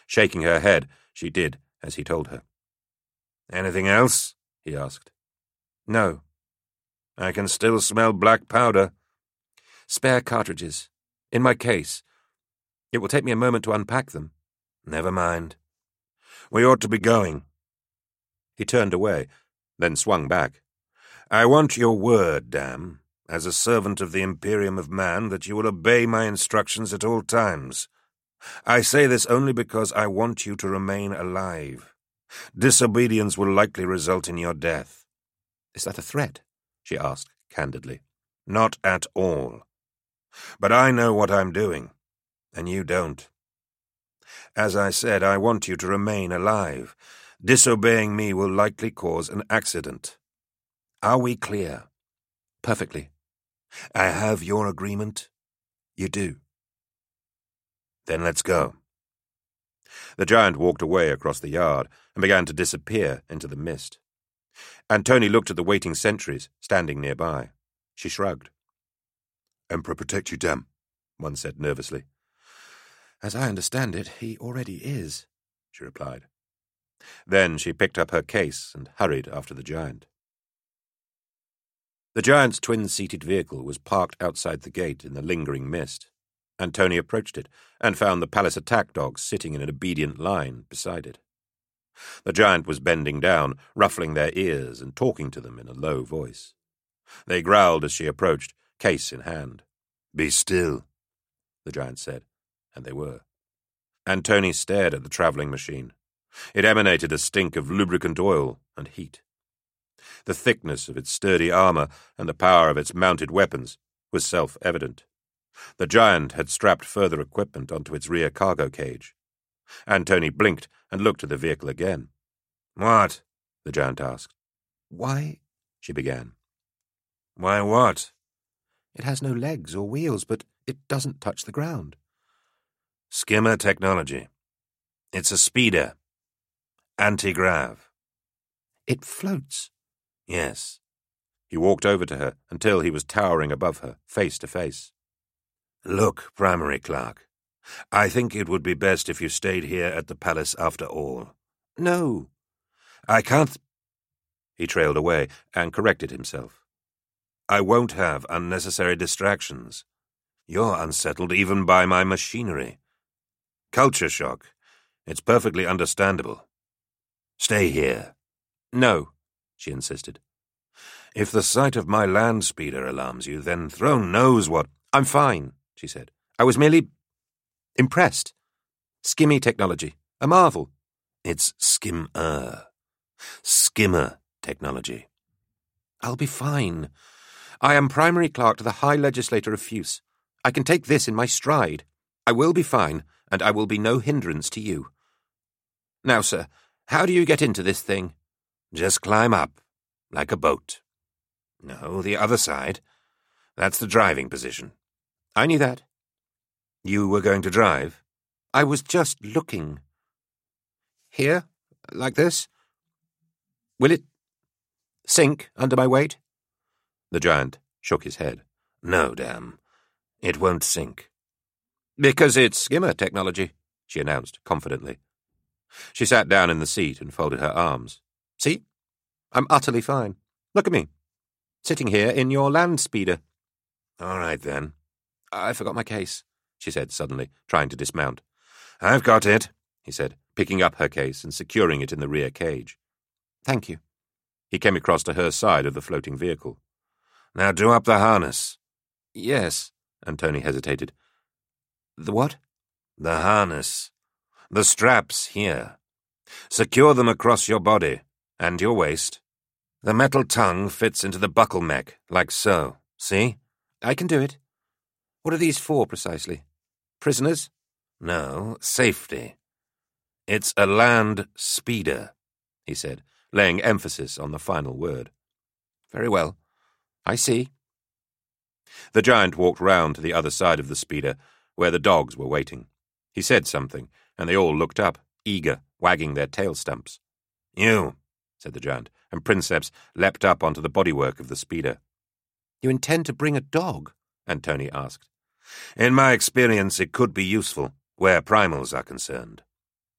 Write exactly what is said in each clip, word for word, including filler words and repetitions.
Shaking her head, she did as he told her. "Anything else?" he asked. "No." "I can still smell black powder." "Spare cartridges. In my case. It will take me a moment to unpack them." "Never mind. We ought to be going." He turned away, then swung back. "I want your word, Dam, as a servant of the Imperium of Man, that you will obey my instructions at all times. I say this only because I want you to remain alive. Disobedience will likely result in your death." "Is that a threat?" she asked candidly. "Not at all. But I know what I'm doing, and you don't. As I said, I want you to remain alive. Disobeying me will likely cause an accident. Are we clear?" "Perfectly." "I have your agreement?" "You do." "Then let's go." The giant walked away across the yard and began to disappear into the mist. Antoni looked at the waiting sentries standing nearby. She shrugged. "Emperor protect you, Dam," one said nervously. "As I understand it, he already is," she replied. Then she picked up her case and hurried after the giant. The giant's twin-seated vehicle was parked outside the gate in the lingering mist. Antoni approached it and found the palace attack dogs sitting in an obedient line beside it. The giant was bending down, ruffling their ears and talking to them in a low voice. They growled as she approached, case in hand. "Be still," the giant said, and they were. Antoni stared at the travelling machine. It emanated a stink of lubricant oil and heat. The thickness of its sturdy armour and the power of its mounted weapons was self-evident. The giant had strapped further equipment onto its rear cargo cage. Antoni blinked and looked at the vehicle again. "What?" the giant asked. "Why—" she began. "Why what?" "It has no legs or wheels, but it doesn't touch the ground." "Skimmer technology. It's a speeder. Anti-grav." "It floats." "Yes." He walked over to her until he was towering above her, face to face. "Look, Primary Clerk, I think it would be best if you stayed here at the palace after all." "No." "I can't—" He trailed away and corrected himself. "I won't have unnecessary distractions. You're unsettled even by my machinery. Culture shock. It's perfectly understandable. Stay here." "No," she insisted. "If the sight of my land speeder alarms you, then Throne knows what—" "I'm fine," she said. "I was merely impressed. Skimmy technology. A marvel." "It's skim-er. Skimmer technology." "I'll be fine. I am Primary Clerk to the High Legislator of Fuse. I can take this in my stride. I will be fine, and I will be no hindrance to you. Now, sir, how do you get into this thing?" "Just climb up, like a boat." "No, the other side. That's the driving position." "I knew that." "You were going to drive?" "I was just looking." "Here? Like this? Will it sink under my weight?" The giant shook his head. "No, Dam. It won't sink." "Because it's skimmer technology," she announced confidently. She sat down in the seat and folded her arms. "See? I'm utterly fine. Look at me. Sitting here in your land speeder." "All right, then." "I forgot my case," she said suddenly, trying to dismount. "I've got it," he said, picking up her case and securing it in the rear cage. "Thank you." He came across to her side of the floating vehicle. "Now do up the harness." "Yes," Antoni hesitated. "The what?" "The harness. The straps here. Secure them across your body and your waist. The metal tongue fits into the buckle mech, like so. See?" "I can do it. What are these for, precisely? Prisoners?" "No, safety. It's a land speeder," he said, laying emphasis on the final word. "Very well. I see." The giant walked round to the other side of the speeder, where the dogs were waiting. He said something, and they all looked up, eager, wagging their tail stumps. "You," said the giant, and Princeps leapt up onto the bodywork of the speeder. "You intend to bring a dog?" Antoni asked. "In my experience, it could be useful, where primals are concerned."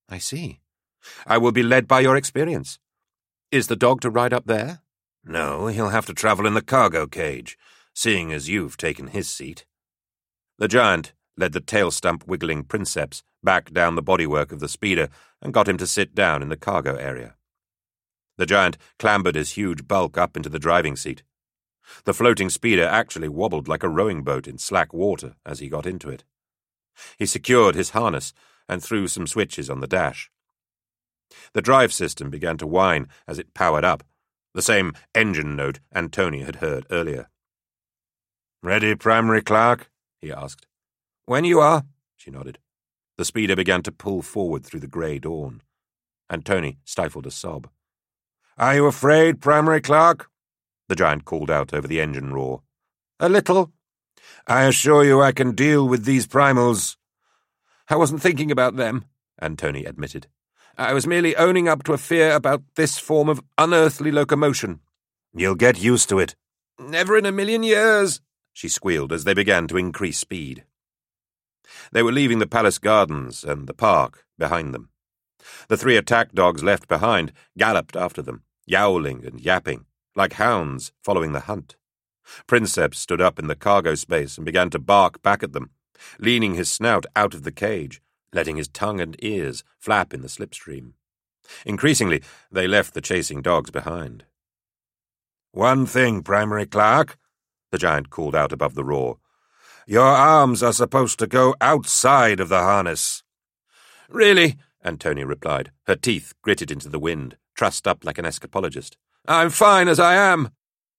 I see. I will be led by your experience. Is the dog to ride up there? No, he'll have to travel in the cargo cage, seeing as you've taken his seat. The giant led the tail-stump-wiggling Princeps back down the bodywork of the speeder and got him to sit down in the cargo area. The giant clambered his huge bulk up into the driving seat. The floating speeder actually wobbled like a rowing boat in slack water as he got into it. He secured his harness and threw some switches on the dash. The drive system began to whine as it powered up, the same engine note Antony had heard earlier. "Ready, Primary Clerk?" he asked. "When you are," she nodded. The speeder began to pull forward through the grey dawn. Antony stifled a sob. "Are you afraid, Primary Clerk?" the giant called out over the engine roar. "A little. I assure you I can deal with these primals." "I wasn't thinking about them," Antony admitted. "I was merely owning up to a fear about this form of unearthly locomotion." "You'll get used to it." "Never in a million years," she squealed as they began to increase speed. They were leaving the palace gardens and the park behind them. The three attack dogs left behind galloped after them, yowling and yapping, like hounds following the hunt. Princeps stood up in the cargo space and began to bark back at them, leaning his snout out of the cage, letting his tongue and ears flap in the slipstream. Increasingly, they left the chasing dogs behind. "One thing, Primary Clerk," the giant called out above the roar. "Your arms are supposed to go outside of the harness." "Really?" Antony replied, her teeth gritted into the wind, trussed up like an escapologist. "I'm fine as I am."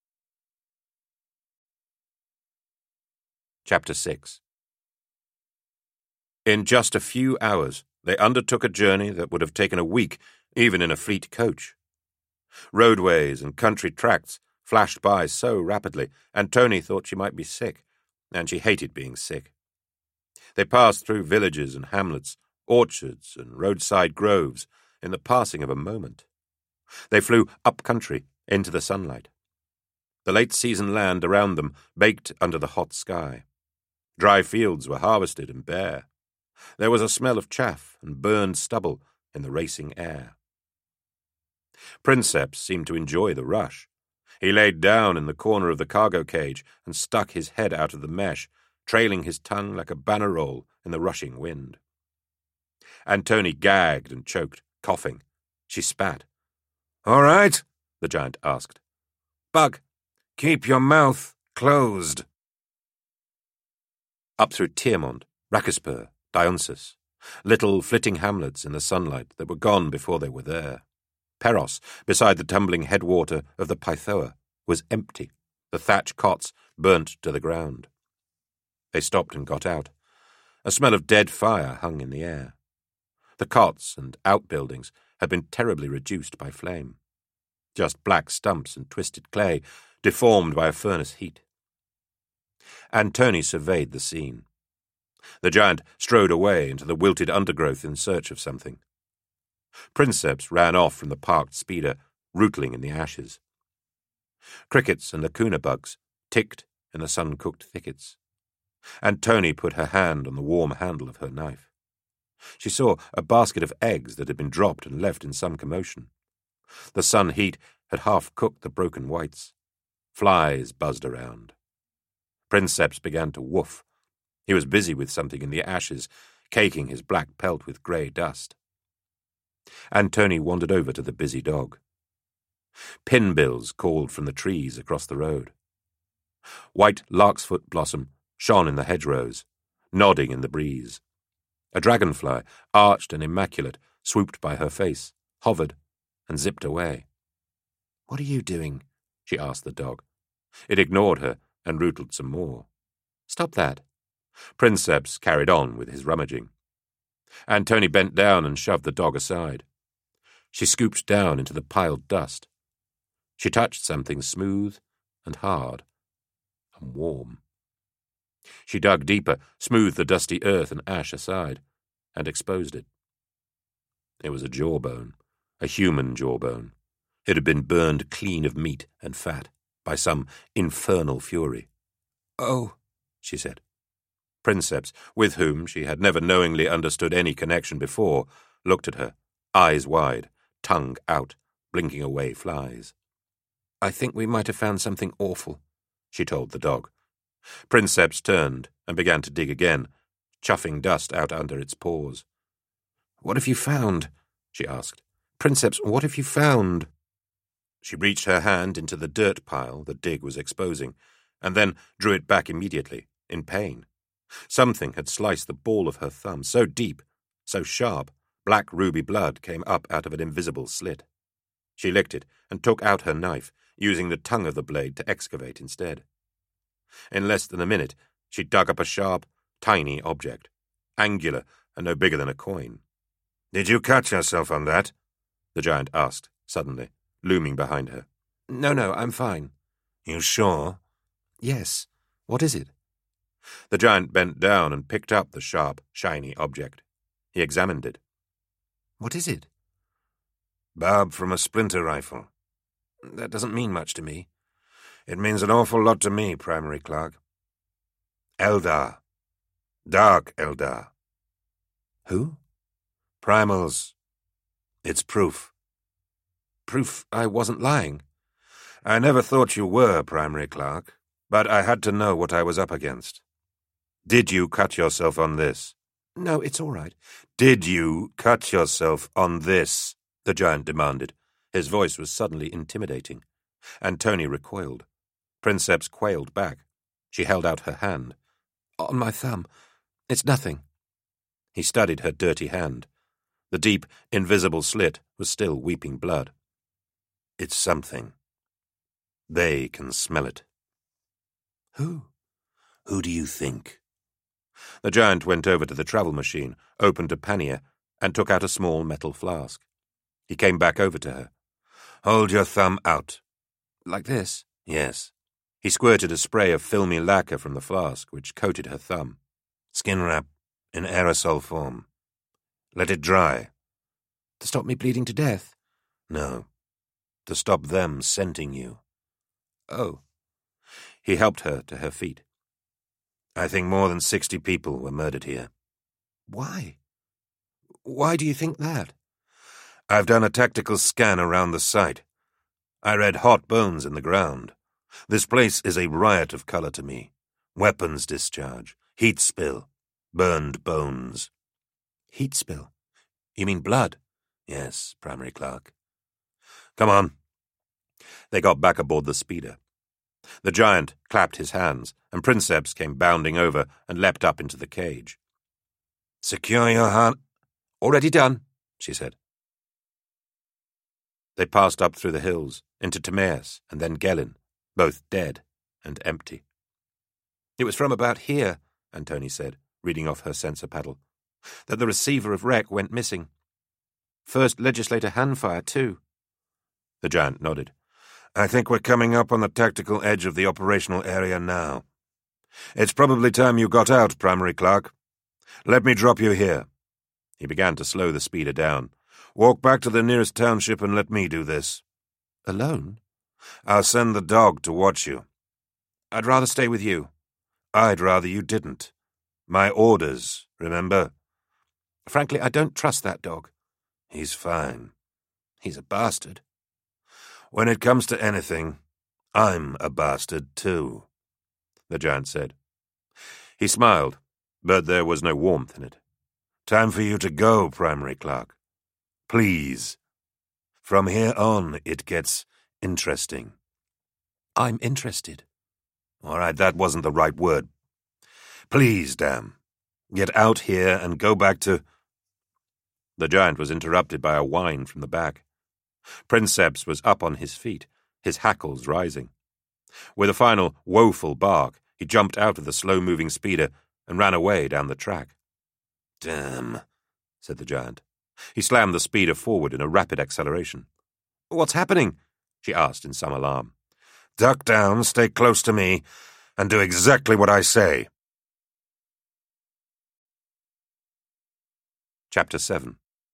Chapter six. In just a few hours, they undertook a journey that would have taken a week, even in a fleet coach. Roadways and country tracts flashed by so rapidly, Antony thought she might be sick, and she hated being sick. They passed through villages and hamlets, orchards and roadside groves, in the passing of a moment. They flew up country into the sunlight. The late-season land around them baked under the hot sky. Dry fields were harvested and bare. There was a smell of chaff and burned stubble in the racing air. Princeps seemed to enjoy the rush. He laid down in the corner of the cargo cage and stuck his head out of the mesh, trailing his tongue like a banner roll in the rushing wind. Antony gagged and choked, coughing. She spat. "All right?" the giant asked. "Bug, keep your mouth closed." Up through Tiermont, Rackespur, Dionysus, little flitting hamlets in the sunlight that were gone before they were there. Peros, beside the tumbling headwater of the Pythoa, was empty, the thatch cots burnt to the ground. They stopped and got out. A smell of dead fire hung in the air. The cots and outbuildings had been terribly reduced by flame. Just black stumps and twisted clay, deformed by a furnace heat. Antony surveyed the scene. The giant strode away into the wilted undergrowth in search of something. Princeps ran off from the parked speeder, rootling in the ashes. Crickets and lacuna bugs ticked in the sun-cooked thickets. Antony put her hand on the warm handle of her knife. She saw a basket of eggs that had been dropped and left in some commotion. The sun heat had half-cooked the broken whites. Flies buzzed around. Princeps began to woof. He was busy with something in the ashes, caking his black pelt with grey dust. Antony wandered over to the busy dog. Pinbills called from the trees across the road. White lark's-foot blossom shone in the hedgerows, nodding in the breeze. A dragonfly, arched and immaculate, swooped by her face, hovered, and zipped away. "What are you doing?" she asked the dog. It ignored her and rootled some more. "Stop that." Princeps carried on with his rummaging. Antony bent down and shoved the dog aside. She scooped down into the piled dust. She touched something smooth and hard and warm. She dug deeper, smoothed the dusty earth and ash aside, and exposed it. It was a jawbone, a human jawbone. It had been burned clean of meat and fat by some infernal fury. "Oh," she said. Princeps, with whom she had never knowingly understood any connection before, looked at her, eyes wide, tongue out, blinking away flies. "I think we might have found something awful," she told the dog. Princeps turned and began to dig again, chuffing dust out under its paws. "What have you found?" she asked. "Princeps, what have you found?" She reached her hand into the dirt pile the dig was exposing, and then drew it back immediately, in pain. Something had sliced the ball of her thumb so deep, so sharp, black ruby blood came up out of an invisible slit. She licked it and took out her knife, using the tongue of the blade to excavate instead. In less than a minute, she dug up a sharp, tiny object, angular and no bigger than a coin. "Did you cut yourself on that?" the giant asked, suddenly, looming behind her. "No, no, I'm fine." "You sure?" "Yes. What is it?" The giant bent down and picked up the sharp, shiny object. He examined it. "What is it?" "Barb from a splinter rifle." "That doesn't mean much to me." "It means an awful lot to me, Primary Clerk. Eldar. Dark Eldar." "Who?" "Primals. It's proof." "Proof I wasn't lying." "I never thought you were, Primary Clerk, but I had to know what I was up against. Did you cut yourself on this?" "No, it's all right." "Did you cut yourself on this?" the giant demanded. His voice was suddenly intimidating. Antony recoiled. Princeps quailed back. She held out her hand. "On my thumb. It's nothing." He studied her dirty hand. The deep, invisible slit was still weeping blood. "It's something. They can smell it." "Who?" "Who do you think?" The giant went over to the travel machine, opened a pannier, and took out a small metal flask. He came back over to her. "Hold your thumb out." "Like this?" "Yes." He squirted a spray of filmy lacquer from the flask, which coated her thumb. "Skin wrap, in aerosol form. Let it dry." "To stop me bleeding to death?" "No. To stop them scenting you." "Oh." He helped her to her feet. "I think more than sixty people were murdered here." "Why? Why do you think that?" "I've done a tactical scan around the site. I read hot bones in the ground. This place is a riot of color to me. Weapons discharge, heat spill, burned bones." "Heat spill? You mean blood?" "Yes, Primary Clerk." "Come on." They got back aboard the speeder. The giant clapped his hands, and Princeps came bounding over and leapt up into the cage. "Secure your hand." "Already done," she said. They passed up through the hills, into Timaeus and then Gellin, both dead and empty. "It was from about here," Antony said, reading off her sensor paddle, "that the receiver of Rek went missing. First Legislator Handfire, too." The giant nodded. "I think we're coming up on the tactical edge of the operational area now. It's probably time you got out, Primary Clerk. Let me drop you here." He began to slow the speeder down. "Walk back to the nearest township and let me do this." "Alone?" "I'll send the dog to watch you." "I'd rather stay with you." "I'd rather you didn't. My orders, remember?" "Frankly, I don't trust that dog." "He's fine." "He's a bastard." "When it comes to anything, I'm a bastard too," the giant said. He smiled, but there was no warmth in it. "Time for you to go, Primary Clerk. Please. From here on, it gets interesting." "I'm interested." "All right, that wasn't the right word. Please, damn. Get out here and go back to—" The giant was interrupted by a whine from the back. Princeps was up on his feet, his hackles rising. With a final woeful bark, he jumped out of the slow-moving speeder and ran away down the track. "Damn," said the giant. He slammed the speeder forward in a rapid acceleration. "What's happening?" she asked in some alarm. "Duck down, stay close to me, and do exactly what I say." Chapter seven.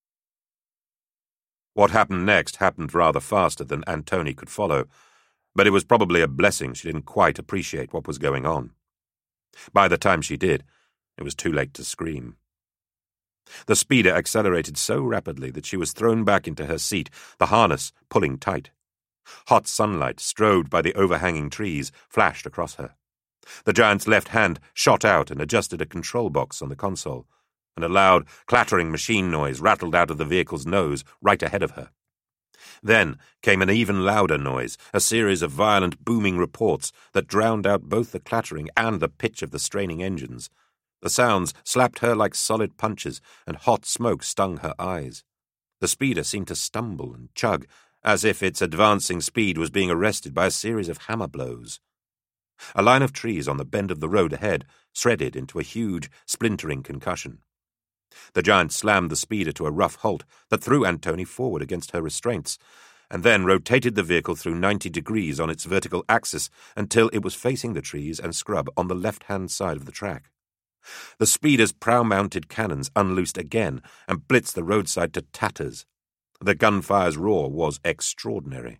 What happened next happened rather faster than Antony could follow, but it was probably a blessing she didn't quite appreciate what was going on. By the time she did, it was too late to scream. The speeder accelerated so rapidly that she was thrown back into her seat, the harness pulling tight. Hot sunlight, strobed by the overhanging trees, flashed across her. The giant's left hand shot out and adjusted a control box on the console, and a loud, clattering machine noise rattled out of the vehicle's nose right ahead of her. Then came an even louder noise, a series of violent, booming reports that drowned out both the clattering and the pitch of the straining engines. The sounds slapped her like solid punches, and hot smoke stung her eyes. The speeder seemed to stumble and chug, as if its advancing speed was being arrested by a series of hammer blows. A line of trees on the bend of the road ahead shredded into a huge, splintering concussion. The giant slammed the speeder to a rough halt that threw Antony forward against her restraints, and then rotated the vehicle through ninety degrees on its vertical axis until it was facing the trees and scrub on the left-hand side of the track. The speeder's prow-mounted cannons unloosed again and blitzed the roadside to tatters. The gunfire's roar was extraordinary.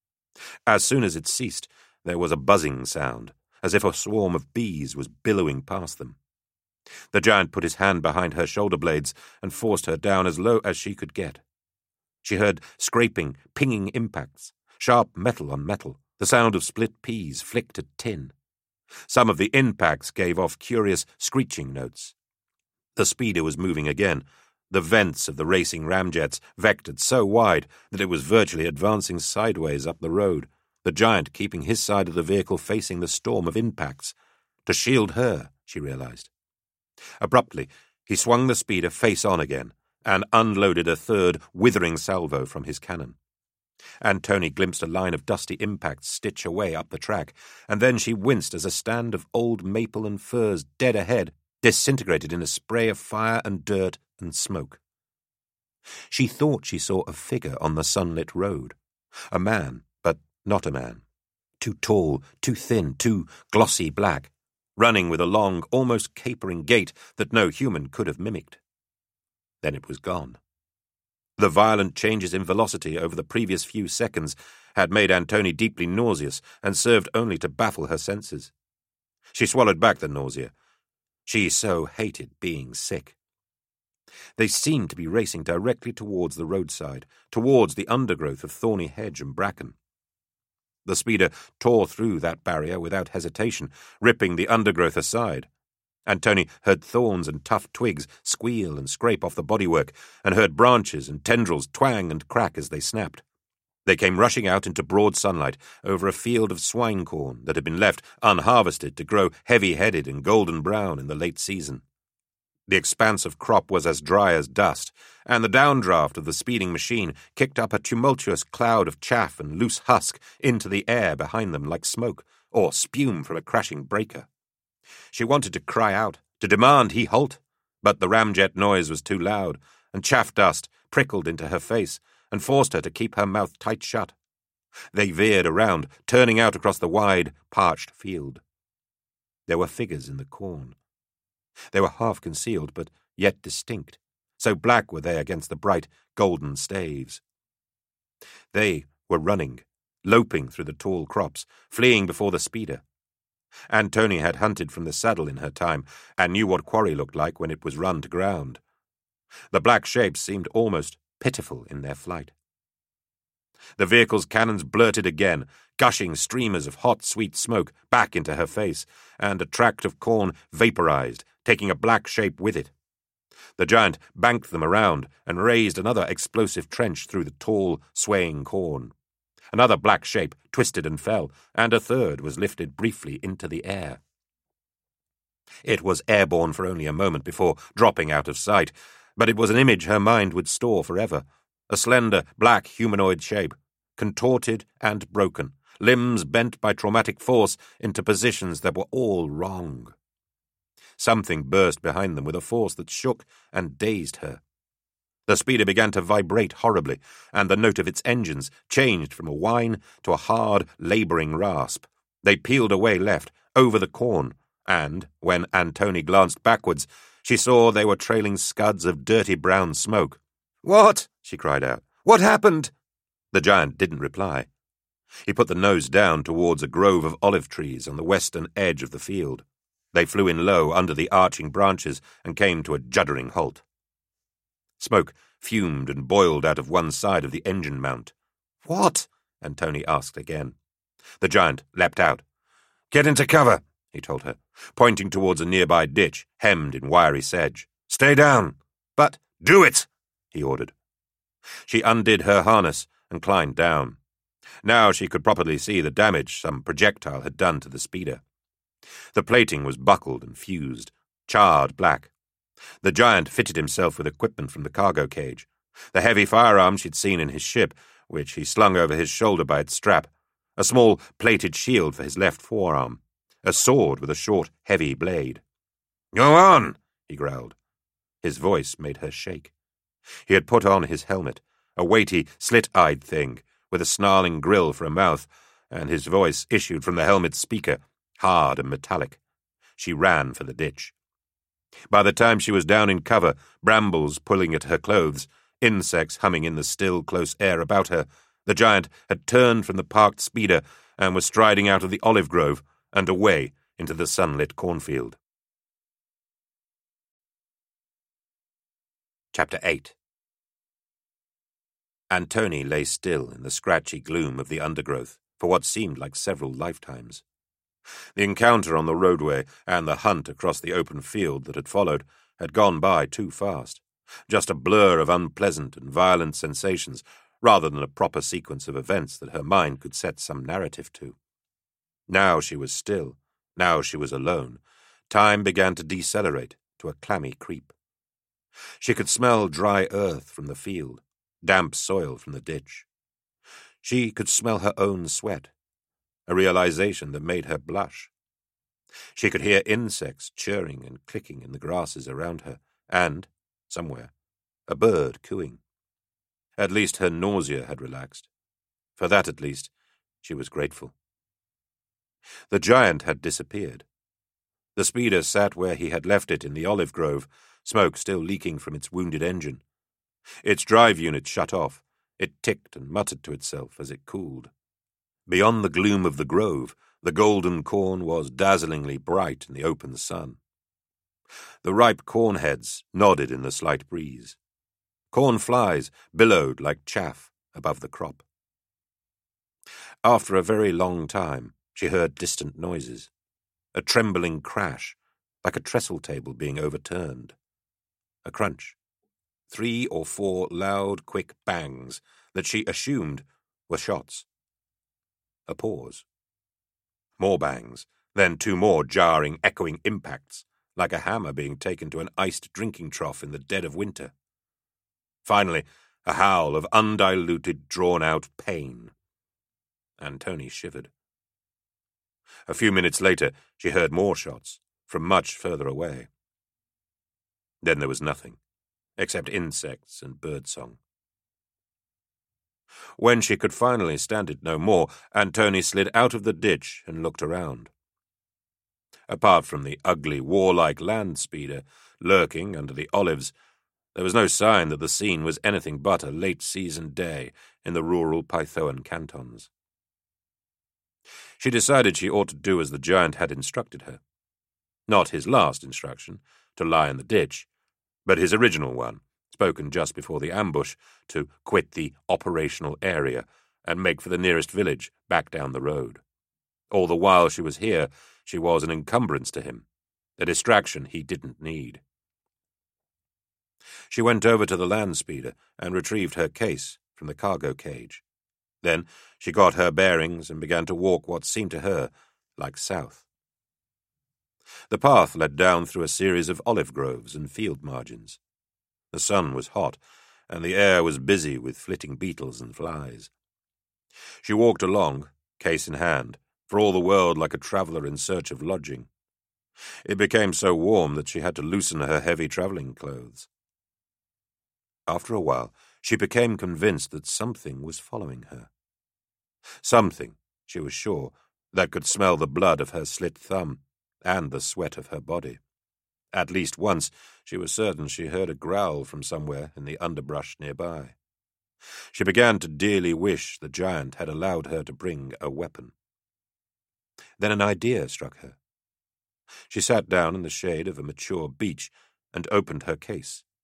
As soon as it ceased, there was a buzzing sound, as if a swarm of bees was billowing past them. The giant put his hand behind her shoulder blades and forced her down as low as she could get. She heard scraping, pinging impacts, sharp metal on metal, the sound of split peas flicked to tin. Some of the impacts gave off curious screeching notes. The speeder was moving again, the vents of the racing ramjets vectored so wide that it was virtually advancing sideways up the road, the giant keeping his side of the vehicle facing the storm of impacts. To shield her, she realized. Abruptly, he swung the speeder face on again and unloaded a third, withering salvo from his cannon. Antony glimpsed a line of dusty impacts stitch away up the track, and then she winced as a stand of old maple and firs dead ahead disintegrated in a spray of fire and dirt and smoke. She thought she saw a figure on the sunlit road, a man, but not a man, too tall, too thin, too glossy black, running with a long, almost capering gait that no human could have mimicked. Then it was gone. The violent changes in velocity over the previous few seconds had made Antony deeply nauseous and served only to baffle her senses. She swallowed back the nausea. She so hated being sick. They seemed to be racing directly towards the roadside, towards the undergrowth of thorny hedge and bracken. The speeder tore through that barrier without hesitation, ripping the undergrowth aside. Antony heard thorns and tough twigs squeal and scrape off the bodywork, and heard branches and tendrils twang and crack as they snapped. They came rushing out into broad sunlight over a field of swine corn that had been left unharvested to grow heavy-headed and golden brown in the late season. The expanse of crop was as dry as dust, and the downdraft of the speeding machine kicked up a tumultuous cloud of chaff and loose husk into the air behind them like smoke, or spume from a crashing breaker. She wanted to cry out, to demand he halt, but the ramjet noise was too loud, and chaff dust prickled into her face and forced her to keep her mouth tight shut. They veered around, turning out across the wide, parched field. There were figures in the corn. They were half concealed, but yet distinct, so black were they against the bright, golden staves. They were running, loping through the tall crops, fleeing before the speeder. Antony had hunted from the saddle in her time, and knew what quarry looked like when it was run to ground. The black shapes seemed almost pitiful in their flight. The vehicle's cannons blurted again, gushing streamers of hot, sweet smoke back into her face, and a tract of corn vaporized, taking a black shape with it. The giant banked them around and raised another explosive trench through the tall, swaying corn. Another black shape twisted and fell, and a third was lifted briefly into the air. It was airborne for only a moment before dropping out of sight, but it was an image her mind would store forever. A slender, black humanoid shape, contorted and broken, limbs bent by traumatic force into positions that were all wrong. Something burst behind them with a force that shook and dazed her. The speeder began to vibrate horribly, and the note of its engines changed from a whine to a hard, labouring rasp. They peeled away left, over the corn, and, when Antony glanced backwards, she saw they were trailing scuds of dirty brown smoke. "What?" she cried out. "What happened?" The giant didn't reply. He put the nose down towards a grove of olive trees on the western edge of the field. They flew in low under the arching branches and came to a juddering halt. Smoke fumed and boiled out of one side of the engine mount. "What?" Antony asked again. The giant leapt out. "Get into cover," he told her, pointing towards a nearby ditch hemmed in wiry sedge. "Stay down." "But—" "Do it," he ordered. She undid her harness and climbed down. Now she could properly see the damage some projectile had done to the speeder. The plating was buckled and fused, charred black. The giant fitted himself with equipment from the cargo cage. The heavy firearm she'd seen in his ship, which he slung over his shoulder by its strap, a small plated shield for his left forearm, a sword with a short, heavy blade. "Go on," he growled. His voice made her shake. He had put on his helmet, a weighty, slit-eyed thing, with a snarling grill for a mouth, and his voice issued from the helmet's speaker, hard and metallic. She ran for the ditch. By the time she was down in cover, brambles pulling at her clothes, insects humming in the still, close air about her, the giant had turned from the parked speeder and was striding out of the olive grove and away into the sunlit cornfield. Chapter eight. Antony lay still in the scratchy gloom of the undergrowth for what seemed like several lifetimes. The encounter on the roadway and the hunt across the open field that had followed had gone by too fast, just a blur of unpleasant and violent sensations rather than a proper sequence of events that her mind could set some narrative to. Now she was still, now she was alone. Time began to decelerate to a clammy creep. She could smell dry earth from the field, damp soil from the ditch. She could smell her own sweat, a realization that made her blush. She could hear insects chirring and clicking in the grasses around her, and, somewhere, a bird cooing. At least her nausea had relaxed. For that, at least, she was grateful. The giant had disappeared. The speeder sat where he had left it in the olive grove, smoke still leaking from its wounded engine. Its drive unit shut off. It ticked and muttered to itself as it cooled. Beyond the gloom of the grove, the golden corn was dazzlingly bright in the open sun. The ripe corn heads nodded in the slight breeze. Corn flies billowed like chaff above the crop. After a very long time, she heard distant noises, a trembling crash, like a trestle table being overturned. A crunch. Three or four loud, quick bangs that she assumed were shots. A pause. More bangs, then two more jarring, echoing impacts, like a hammer being taken to an iced drinking trough in the dead of winter. Finally, a howl of undiluted, drawn-out pain. Antony shivered. A few minutes later, she heard more shots, from much further away. Then there was nothing, except insects and birdsong. When she could finally stand it no more, Antony slid out of the ditch and looked around. Apart from the ugly, warlike land speeder lurking under the olives, there was no sign that the scene was anything but a late-season day in the rural Pythoan cantons. She decided she ought to do as the giant had instructed her. Not his last instruction, to lie in the ditch, but his original one, spoken just before the ambush, to quit the operational area and make for the nearest village back down the road. All the while she was here, she was an encumbrance to him, a distraction he didn't need. She went over to the land speeder and retrieved her case from the cargo cage. Then she got her bearings and began to walk what seemed to her like south. The path led down through a series of olive groves and field margins. The sun was hot, and the air was busy with flitting beetles and flies. She walked along, case in hand, for all the world like a traveller in search of lodging. It became so warm that she had to loosen her heavy travelling clothes. After a while, she became convinced that something was following her. Something, she was sure, that could smell the blood of her slit thumb and the sweat of her body. At least once, she was certain she heard a growl from somewhere in the underbrush nearby. She began to dearly wish the giant had allowed her to bring a weapon. Then an idea struck her. She sat down in the shade of a mature beech and opened her case.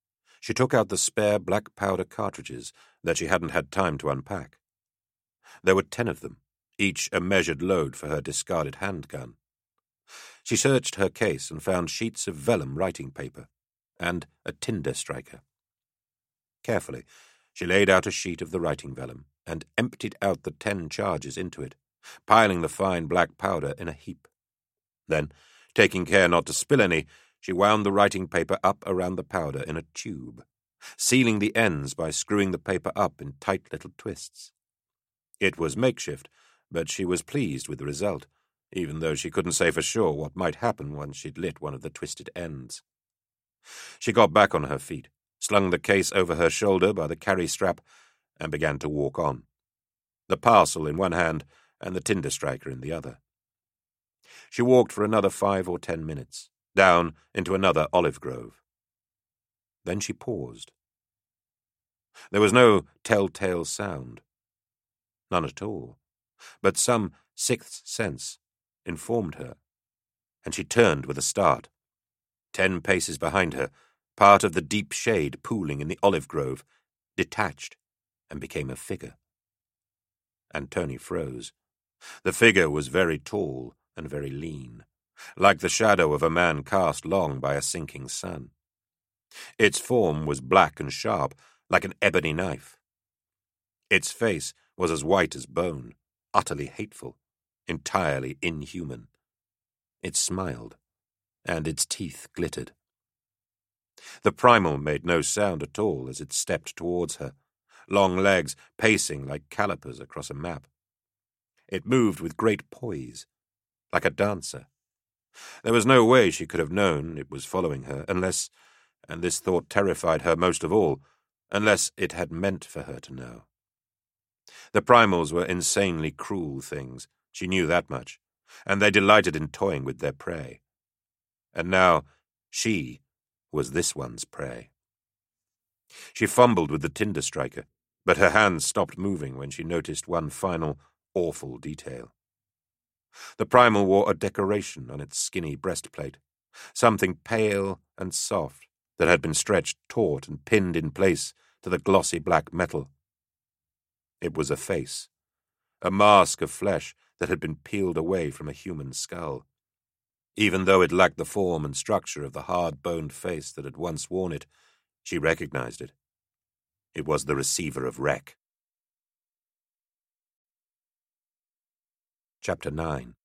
She took out the spare black powder cartridges that she hadn't had time to unpack. There were ten of them, each a measured load for her discarded handgun. She searched her case and found sheets of vellum writing paper and a tinder striker. Carefully, she laid out a sheet of the writing vellum and emptied out the ten charges into it, piling the fine black powder in a heap. Then, taking care not to spill any, she wound the writing paper up around the powder in a tube, sealing the ends by screwing the paper up in tight little twists. It was makeshift, but she was pleased with the result, even though she couldn't say for sure what might happen once she'd lit one of the twisted ends. She got back on her feet, slung the case over her shoulder by the carry strap, and began to walk on, the parcel in one hand and the tinder striker in the other. She walked for another five or ten minutes, down into another olive grove. Then she paused. There was no telltale sound. None at all, but some sixth sense informed her, and she turned with a start. Ten paces behind her, part of the deep shade pooling in the olive grove, detached and became a figure. Antony froze. The figure was very tall and very lean, like the shadow of a man cast long by a sinking sun. Its form was black and sharp, like an ebony knife. Its face was as white as bone, utterly hateful, entirely inhuman. It smiled, and its teeth glittered. The primal made no sound at all as it stepped towards her, long legs pacing like calipers across a map. It moved with great poise, like a dancer. There was no way she could have known it was following her unless, and this thought terrified her most of all, unless it had meant for her to know. The primals were insanely cruel things, she knew that much, and they delighted in toying with their prey. And now she was this one's prey. She fumbled with the tinder striker, but her hands stopped moving when she noticed one final, awful detail. The primal wore a decoration on its skinny breastplate, something pale and soft that had been stretched taut and pinned in place to the glossy black metal. It was a face, a mask of flesh that had been peeled away from a human skull. Even though it lacked the form and structure of the hard-boned face that had once worn it, she recognized it. It was the receiver of wreck. Chapter nine.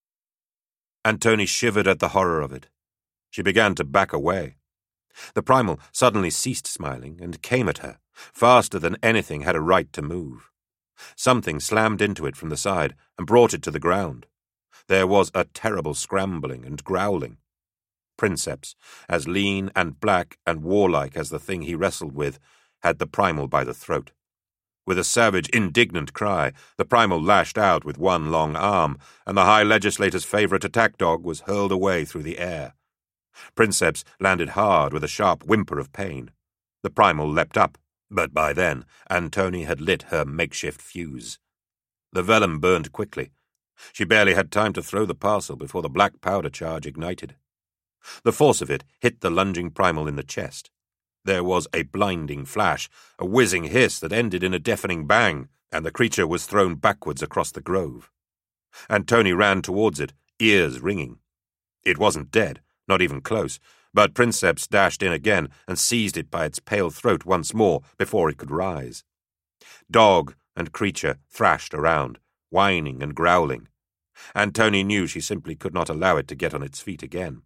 Antony shivered at the horror of it. She began to back away. The primal suddenly ceased smiling and came at her, faster than anything had a right to move. Something slammed into it from the side and brought it to the ground. There was a terrible scrambling and growling. Princeps, as lean and black and warlike as the thing he wrestled with, had the primal by the throat. With a savage, indignant cry, the primal lashed out with one long arm, and the High Legislator's favorite attack dog was hurled away through the air. Princeps landed hard with a sharp whimper of pain. The primal leapt up, but by then Antony had lit her makeshift fuse. The vellum burned quickly. She barely had time to throw the parcel before the black powder charge ignited. The force of it hit the lunging primal in the chest. There was a blinding flash, a whizzing hiss that ended in a deafening bang, and the creature was thrown backwards across the grove. Antony ran towards it, ears ringing. It wasn't dead, not even close, but Princeps dashed in again and seized it by its pale throat once more before it could rise. Dog and creature thrashed around, whining and growling. Antony knew she simply could not allow it to get on its feet again.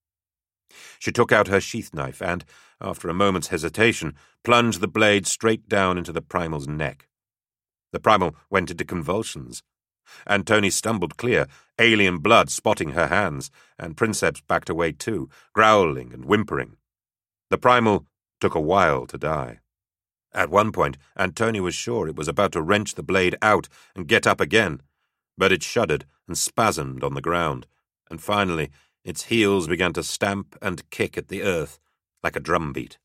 She took out her sheath knife and, after a moment's hesitation, plunged the blade straight down into the primal's neck. The primal went into convulsions. Antony stumbled clear, alien blood spotting her hands, and Princeps backed away too, growling and whimpering. The primal took a while to die. At one point, Antony was sure it was about to wrench the blade out and get up again, but it shuddered and spasmed on the ground, and finally its heels began to stamp and kick at the earth like a drumbeat.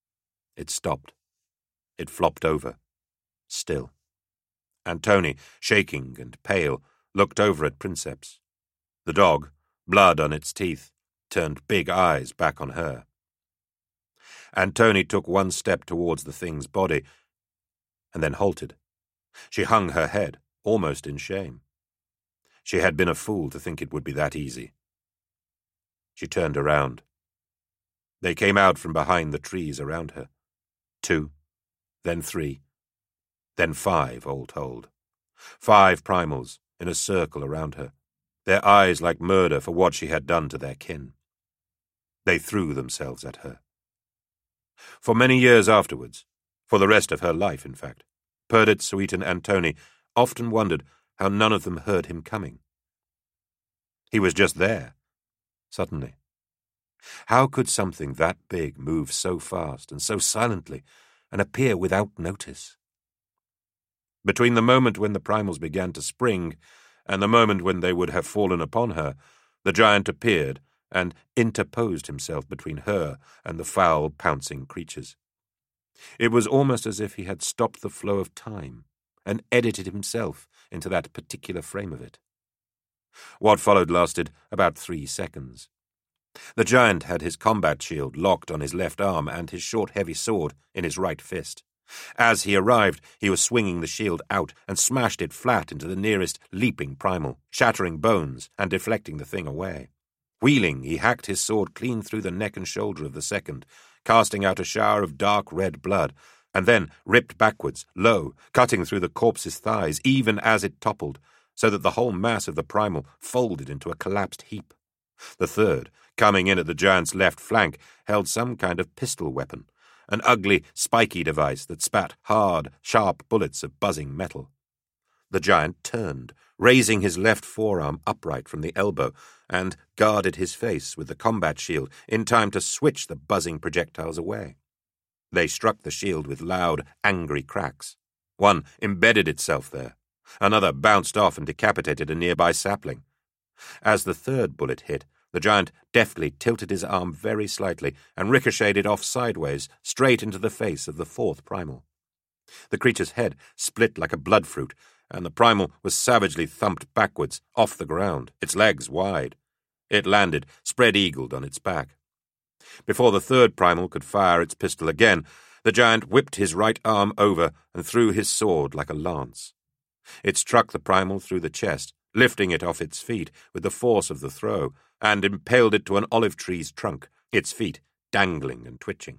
It stopped. It flopped over, still. Antony, shaking and pale, looked over at Princeps. The dog, blood on its teeth, turned big eyes back on her. Antony took one step towards the thing's body, and then halted. She hung her head, almost in shame. She had been a fool to think it would be that easy. She turned around. They came out from behind the trees around her. Two, then three, then five, all told. Five primals in a circle around her, their eyes like murder for what she had done to their kin. They threw themselves at her. For many years afterwards, for the rest of her life, in fact, Perdit, Suit, and Antony often wondered how none of them heard him coming. He was just there, suddenly. How could something that big move so fast and so silently and appear without notice? Between the moment when the primals began to spring and the moment when they would have fallen upon her, the giant appeared and interposed himself between her and the foul, pouncing creatures. It was almost as if he had stopped the flow of time and edited himself into that particular frame of it. What followed lasted about three seconds. The giant had his combat shield locked on his left arm and his short, heavy sword in his right fist. As he arrived, he was swinging the shield out and smashed it flat into the nearest leaping primal, shattering bones and deflecting the thing away. Wheeling, he hacked his sword clean through the neck and shoulder of the second, casting out a shower of dark red blood, and then ripped backwards, low, cutting through the corpse's thighs even as it toppled, so that the whole mass of the primal folded into a collapsed heap. The third, coming in at the giant's left flank, held some kind of pistol weapon, an ugly, spiky device that spat hard, sharp bullets of buzzing metal. The giant turned, raising his left forearm upright from the elbow, and guarded his face with the combat shield in time to switch the buzzing projectiles away. They struck the shield with loud, angry cracks. One embedded itself there. Another bounced off and decapitated a nearby sapling. As the third bullet hit, the giant deftly tilted his arm very slightly and ricocheted off sideways straight into the face of the fourth primal. The creature's head split like a blood fruit, and the primal was savagely thumped backwards, off the ground, its legs wide. It landed, spread-eagled on its back. Before the third primal could fire its pistol again, the giant whipped his right arm over and threw his sword like a lance. It struck the primal through the chest, lifting it off its feet with the force of the throw, and impaled it to an olive tree's trunk, its feet dangling and twitching.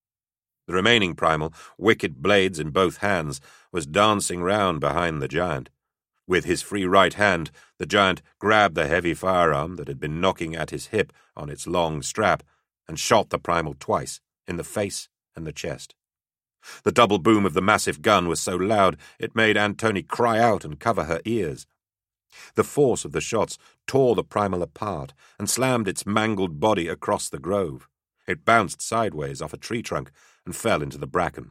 The remaining primal, wicked blades in both hands, was dancing round behind the giant. With his free right hand, the giant grabbed the heavy firearm that had been knocking at his hip on its long strap and shot the primal twice, in the face and the chest. The double boom of the massive gun was so loud it made Antony cry out and cover her ears. The force of the shots tore the primal apart and slammed its mangled body across the grove. It bounced sideways off a tree trunk and fell into the bracken.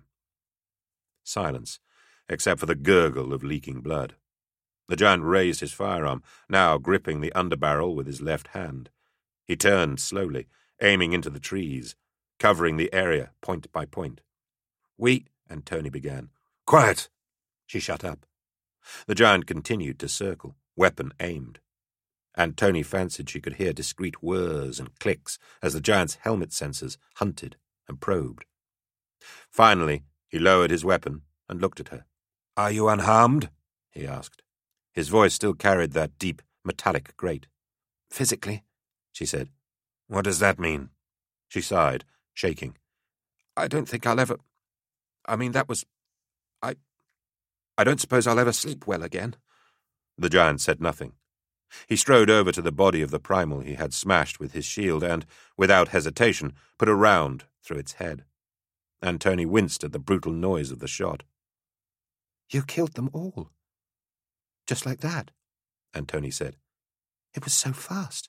Silence, except for the gurgle of leaking blood. The giant raised his firearm, now gripping the underbarrel with his left hand. He turned slowly, aiming into the trees, covering the area point by point. We, Antony began. Quiet! She shut up. The giant continued to circle, weapon aimed. Antony fancied she could hear discreet whirs and clicks as the giant's helmet sensors hunted and probed. Finally, he lowered his weapon and looked at her. Are you unharmed? He asked. His voice still carried that deep, metallic grate. Physically, she said. What does that mean? She sighed, shaking. I don't think I'll ever... I mean, that was... I... I don't suppose I'll ever sleep well again. The giant said nothing. He strode over to the body of the primal he had smashed with his shield and, without hesitation, put a round through its head. Antony winced at the brutal noise of the shot. You killed them all. Just like that, Antony said. It was so fast.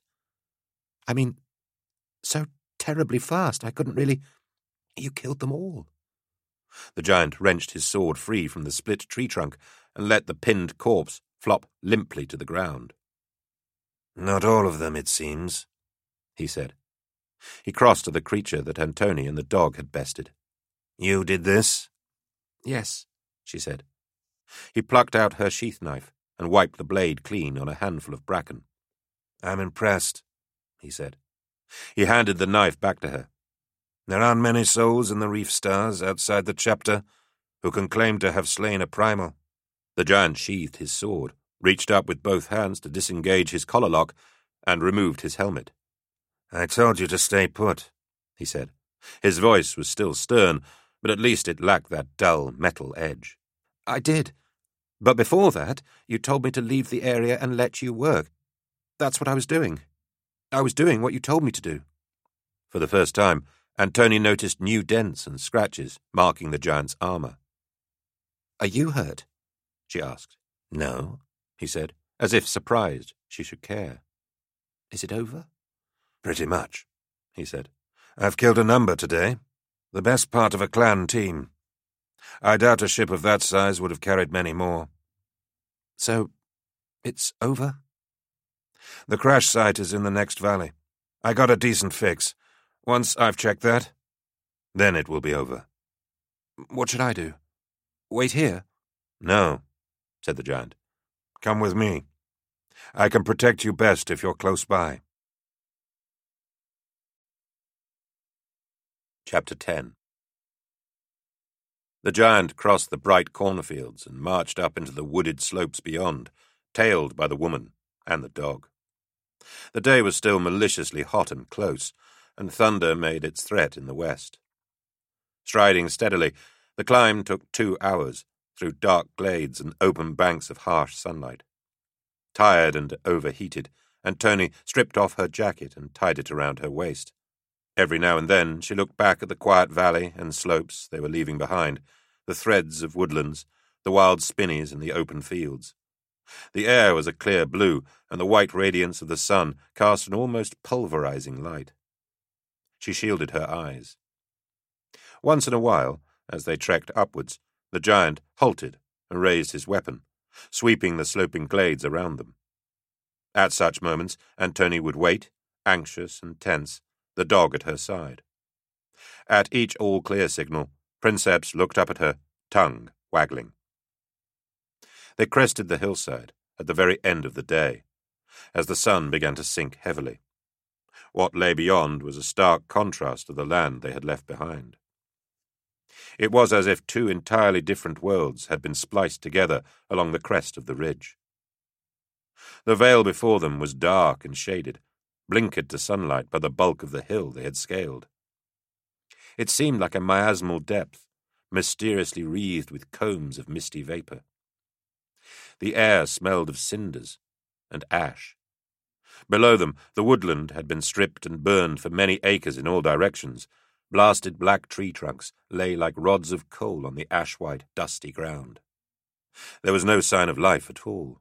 I mean, so terribly fast, I couldn't really... You killed them all. The giant wrenched his sword free from the split tree trunk and let the pinned corpse flop limply to the ground. Not all of them, it seems, he said. He crossed to the creature that Antony and the dog had bested. You did this? Yes, she said. He plucked out her sheath knife and wiped the blade clean on a handful of bracken. I'm impressed, he said. He handed the knife back to her. There aren't many souls in the Reef Stars outside the chapter who can claim to have slain a primal. The giant sheathed his sword, reached up with both hands to disengage his collar lock, and removed his helmet. I told you to stay put, he said. His voice was still stern, but at least it lacked that dull metal edge. I did. But before that, you told me to leave the area and let you work. That's what I was doing. I was doing what you told me to do. For the first time, Antoni noticed new dents and scratches marking the giant's armor. Are you hurt? She asked. No, he said, as if surprised she should care. Is it over? Pretty much, he said. I've killed a number today. The best part of a clan team. I doubt a ship of that size would have carried many more. So, it's over? The crash site is in the next valley. I got a decent fix. Once I've checked that, then it will be over. What should I do? Wait here? No, said the giant. Come with me. I can protect you best if you're close by. Chapter ten. The giant crossed the bright cornfields and marched up into the wooded slopes beyond, tailed by the woman and the dog. The day was still maliciously hot and close, and thunder made its threat in the west. Striding steadily, the climb took two hours, through dark glades and open banks of harsh sunlight. Tired and overheated, Antoni stripped off her jacket and tied it around her waist. Every now and then she looked back at the quiet valley and slopes they were leaving behind, the threads of woodlands, the wild spinneys and the open fields. The air was a clear blue, and the white radiance of the sun cast an almost pulverizing light. She shielded her eyes. Once in a while, as they trekked upwards, the giant halted and raised his weapon, sweeping the sloping glades around them. At such moments, Antoni would wait, anxious and tense, the dog at her side. At each all-clear signal, Princeps looked up at her, tongue waggling. They crested the hillside at the very end of the day, as the sun began to sink heavily. What lay beyond was a stark contrast to the land they had left behind. It was as if two entirely different worlds had been spliced together along the crest of the ridge. The vale before them was dark and shaded, blinkered to sunlight by the bulk of the hill they had scaled. It seemed like a miasmal depth, mysteriously wreathed with combs of misty vapour. The air smelled of cinders and ash. Below them, the woodland had been stripped and burned for many acres in all directions. Blasted black tree trunks lay like rods of coal on the ash-white, dusty ground. There was no sign of life at all.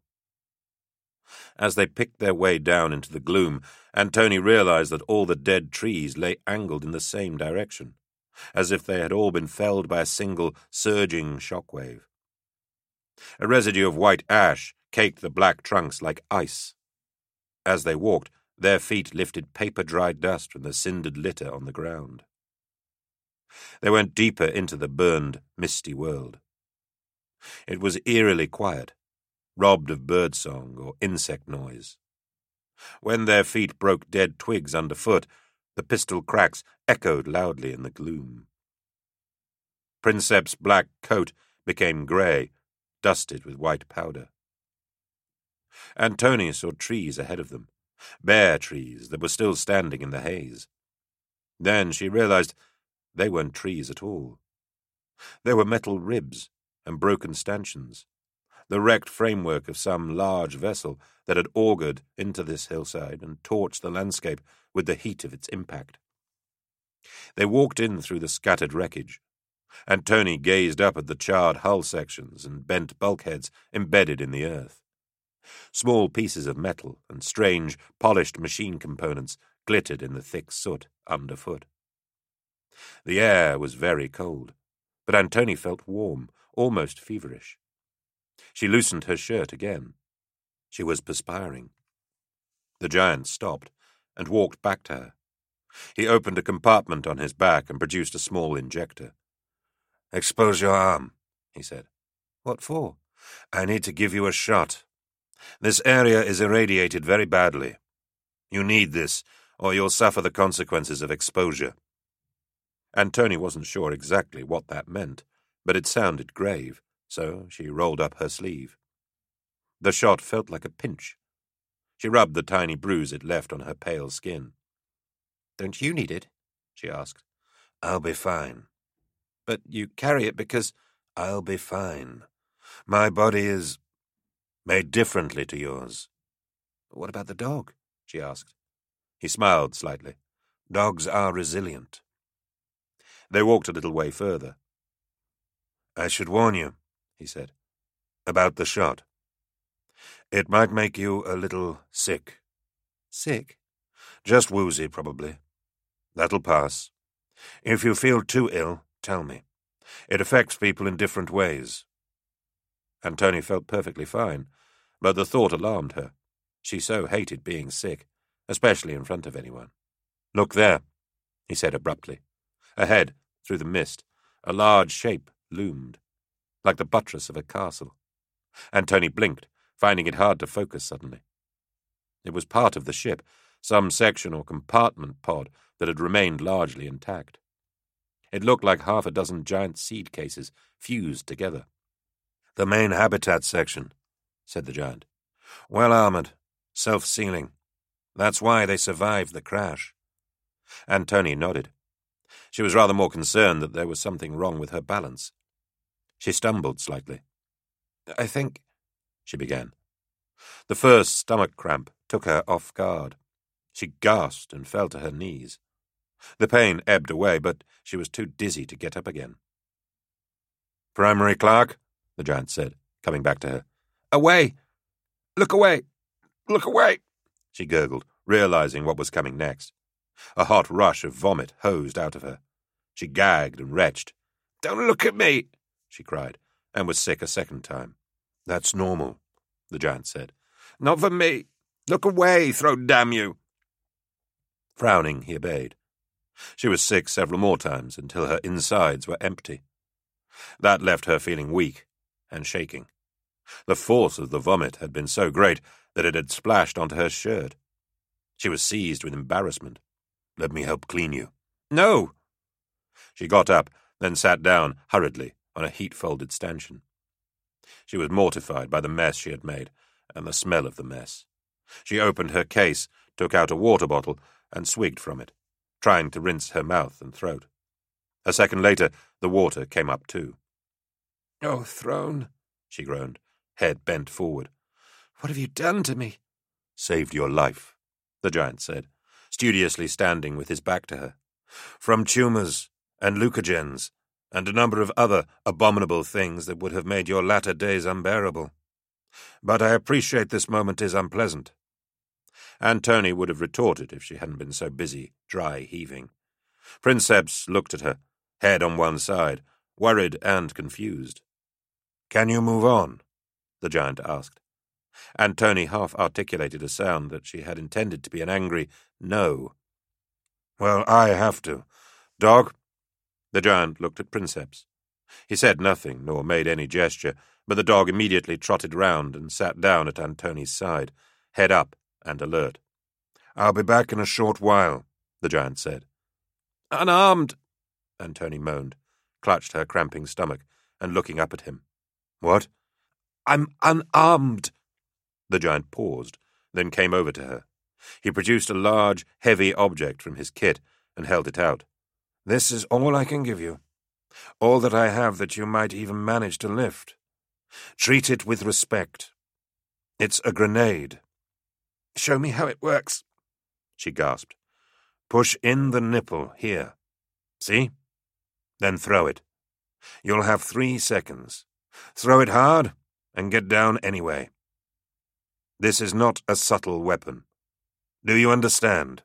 As they picked their way down into the gloom, Antoni realized that all the dead trees lay angled in the same direction, as if they had all been felled by a single surging shockwave. A residue of white ash caked the black trunks like ice. As they walked, their feet lifted paper-dried dust from the cindered litter on the ground. They went deeper into the burned, misty world. It was eerily quiet, robbed of birdsong or insect noise. When their feet broke dead twigs underfoot, the pistol cracks echoed loudly in the gloom. Princeps' black coat became grey, dusted with white powder. Antoni saw trees ahead of them, bare trees that were still standing in the haze. Then she realized they weren't trees at all. They were metal ribs and broken stanchions, the wrecked framework of some large vessel that had augured into this hillside and torched the landscape with the heat of its impact. They walked in through the scattered wreckage. Antoni gazed up at the charred hull sections and bent bulkheads embedded in the earth. Small pieces of metal and strange, polished machine components glittered in the thick soot underfoot. The air was very cold, but Antoni felt warm, almost feverish. She loosened her shirt again. She was perspiring. The giant stopped and walked back to her. He opened a compartment on his back and produced a small injector. "Expose your arm," he said. "What for?" "I need to give you a shot. This area is irradiated very badly. You need this, or you'll suffer the consequences of exposure." and Tony wasn't sure exactly what that meant, but it sounded grave, so she rolled up her sleeve. The shot felt like a pinch. She rubbed the tiny bruise it left on her pale skin. "Don't you need it?" she asked. "I'll be fine." "But you carry it because—" "I'll be fine. My body is made differently to yours." "What about the dog?" she asked. He smiled slightly. "Dogs are resilient." They walked a little way further. "I should warn you," he said, "about the shot. It might make you a little sick." "Sick?" "Just woozy, probably. That'll pass. If you feel too ill, tell me. It affects people in different ways." And Tony felt perfectly fine, but the thought alarmed her. She so hated being sick, especially in front of anyone. "Look there," he said abruptly. Ahead, through the mist, a large shape loomed, like the buttress of a castle. And Tony blinked, finding it hard to focus suddenly. It was part of the ship, some section or compartment pod that had remained largely intact. It looked like half a dozen giant seed cases fused together. "The main habitat section," said the giant. "Well armored, self-sealing. That's why they survived the crash." And Tony nodded. She was rather more concerned that there was something wrong with her balance. She stumbled slightly. "I think—" she began. The first stomach cramp took her off guard. She gasped and fell to her knees. The pain ebbed away, but she was too dizzy to get up again. "Primary Clark," the giant said, coming back to her. "Away! Look away! Look away!" she gurgled, realizing what was coming next. A hot rush of vomit hosed out of her. She gagged and retched. "Don't look at me!" she cried, and was sick a second time. "That's normal," the giant said. "Not for me! Look away, throat damn you!" Frowning, he obeyed. She was sick several more times until her insides were empty. That left her feeling weak and shaking. The force of the vomit had been so great that it had splashed onto her shirt. She was seized with embarrassment. "Let me help clean you." "No!" She got up, then sat down hurriedly on a heat-folded stanchion. She was mortified by the mess she had made and the smell of the mess. She opened her case, took out a water bottle, and swigged from it, trying to rinse her mouth and throat. A second later, the water came up too. "Oh, Throne," she groaned, head bent forward. "What have you done to me?" "Saved your life," the giant said, studiously standing with his back to her. "From tumors and leucogens and a number of other abominable things that would have made your latter days unbearable. But I appreciate this moment is unpleasant." And Tony would have retorted if she hadn't been so busy dry heaving. Princeps looked at her, head on one side, worried and confused. "Can you move on?" the giant asked. And Tony half-articulated a sound that she had intended to be an angry no. "Well, I have to. Dog?" The giant looked at Princeps. He said nothing, nor made any gesture, but the dog immediately trotted round and sat down at Antony's side, head up and alert. "I'll be back in a short while," the giant said. "Unarmed," Antony moaned, clutched her cramping stomach, and looking up at him. "What?" "I'm unarmed." The giant paused, then came over to her. He produced a large, heavy object from his kit and held it out. "This is all I can give you. All that I have that you might even manage to lift. Treat it with respect. It's a grenade." "Show me how it works," she gasped. "Push in the nipple here. See? Then throw it. You'll have three seconds. Throw it hard and get down anyway. This is not a subtle weapon. Do you understand?"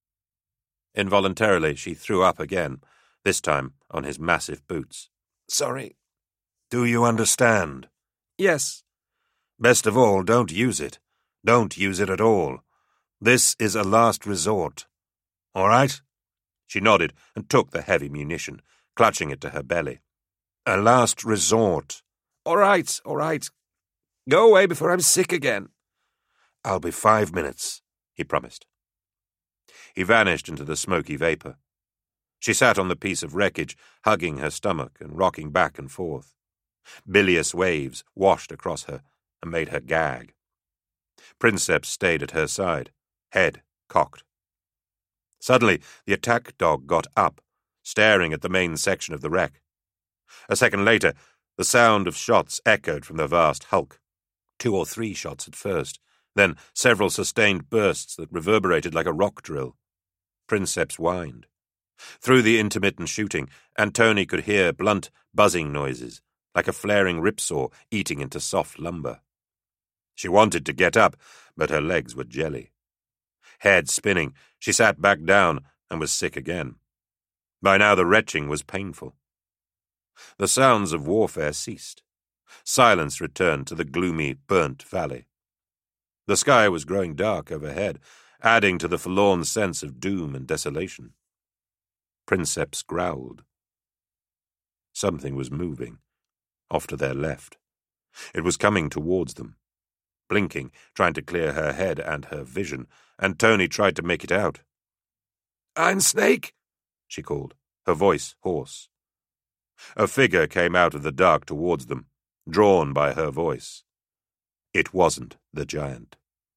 Involuntarily, she threw up again, this time on his massive boots. "Sorry." "Do you understand?" "Yes." "Best of all, don't use it. Don't use it at all. This is a last resort. All right?" She nodded and took the heavy munition, clutching it to her belly. "A last resort." "All right, all right. Go away before I'm sick again." "I'll be five minutes," he promised. He vanished into the smoky vapor. She sat on the piece of wreckage, hugging her stomach and rocking back and forth. Bilious waves washed across her and made her gag. Princeps stayed at her side, head cocked. Suddenly, the attack dog got up, staring at the main section of the wreck. A second later, the sound of shots echoed from the vast hulk. Two or three shots at first, then several sustained bursts that reverberated like a rock drill. Princeps whined. Through the intermittent shooting, Antony could hear blunt, buzzing noises, like a flaring ripsaw eating into soft lumber. She wanted to get up, but her legs were jelly. Head spinning, she sat back down and was sick again. By now the retching was painful. The sounds of warfare ceased. Silence returned to the gloomy, burnt valley. The sky was growing dark overhead, adding to the forlorn sense of doom and desolation. Princeps growled. Something was moving, off to their left. It was coming towards them. Blinking, trying to clear her head and her vision, Antony tried to make it out. "Iron Snake!" she called, her voice hoarse. A figure came out of the dark towards them, drawn by her voice. It wasn't the giant.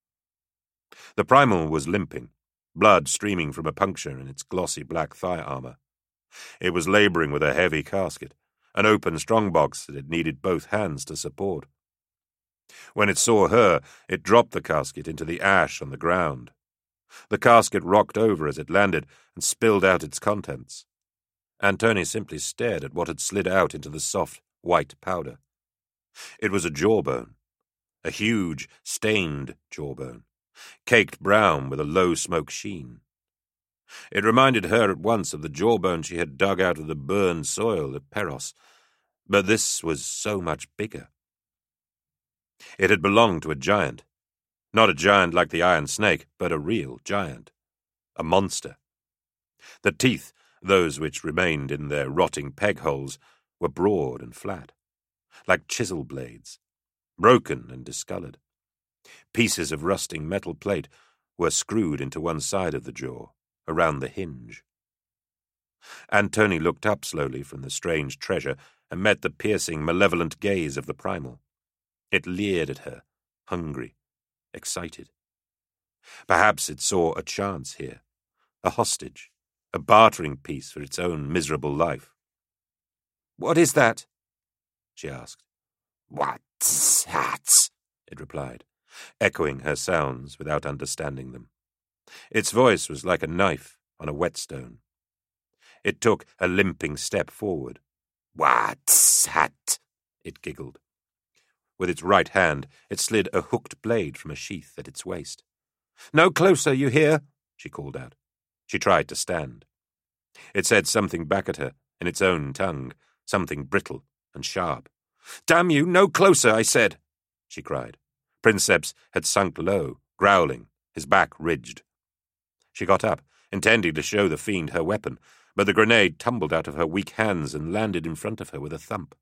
The primal was limping, blood streaming from a puncture in its glossy black thigh armor. It was laboring with a heavy casket, an open strongbox that it needed both hands to support. When it saw her, it dropped the casket into the ash on the ground. The casket rocked over as it landed and spilled out its contents. Antony simply stared at what had slid out into the soft, white powder. It was a jawbone, a huge, stained jawbone, caked brown with a low smoke sheen. It reminded her at once of the jawbone she had dug out of the burned soil at Peros, but this was so much bigger. It had belonged to a giant, not a giant like the Iron Snake, but a real giant, a monster. The teeth, those which remained in their rotting peg-holes, were broad and flat, like chisel blades, broken and discoloured. Pieces of rusting metal plate were screwed into one side of the jaw, around the hinge. Antony looked up slowly from the strange treasure and met the piercing, malevolent gaze of the primal. It leered at her, hungry, excited. Perhaps it saw a chance here, a hostage, a bartering piece for its own miserable life. "What is that?" she asked. "What's that?" it replied, echoing her sounds without understanding them. Its voice was like a knife on a whetstone. It took a limping step forward. "What's that?" it giggled. With its right hand, it slid a hooked blade from a sheath at its waist. "No closer, you hear?" she called out. She tried to stand. It said something back at her, in its own tongue, something brittle and sharp. "Damn you, no closer, I said," she cried. Princeps had sunk low, growling, his back ridged. She got up, intending to show the fiend her weapon, but the grenade tumbled out of her weak hands and landed in front of her with a thump.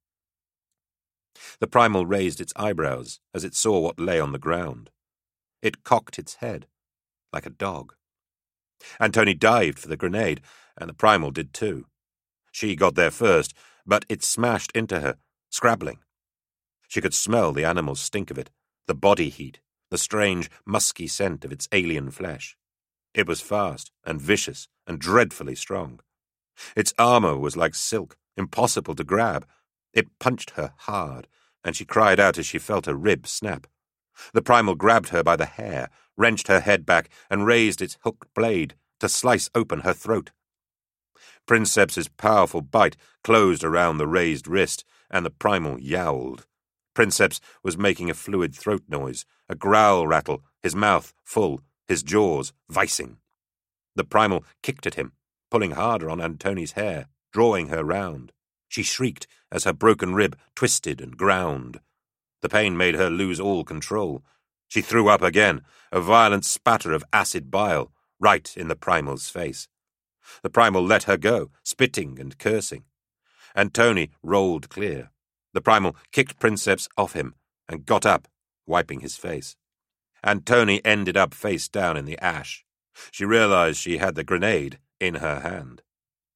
The primal raised its eyebrows as it saw what lay on the ground. It cocked its head, like a dog. Antony dived for the grenade, and the primal did too. She got there first, but it smashed into her, scrabbling. She could smell the animal's stink of it, the body heat, the strange, musky scent of its alien flesh. It was fast and vicious and dreadfully strong. Its armor was like silk, impossible to grab. It punched her hard, and she cried out as she felt a rib snap. The primal grabbed her by the hair, wrenched her head back, and raised its hooked blade to slice open her throat. Princeps's powerful bite closed around the raised wrist, and the primal yowled. Princeps was making a fluid throat noise, a growl rattle, his mouth full, his jaws vicing. The primal kicked at him, pulling harder on Antony's hair, drawing her round. She shrieked as her broken rib twisted and ground. The pain made her lose all control. She threw up again, a violent spatter of acid bile, right in the primal's face. The primal let her go, spitting and cursing. Antony rolled clear. The primal kicked Princeps off him and got up, wiping his face. Antony ended up face down in the ash. She realized she had the grenade in her hand.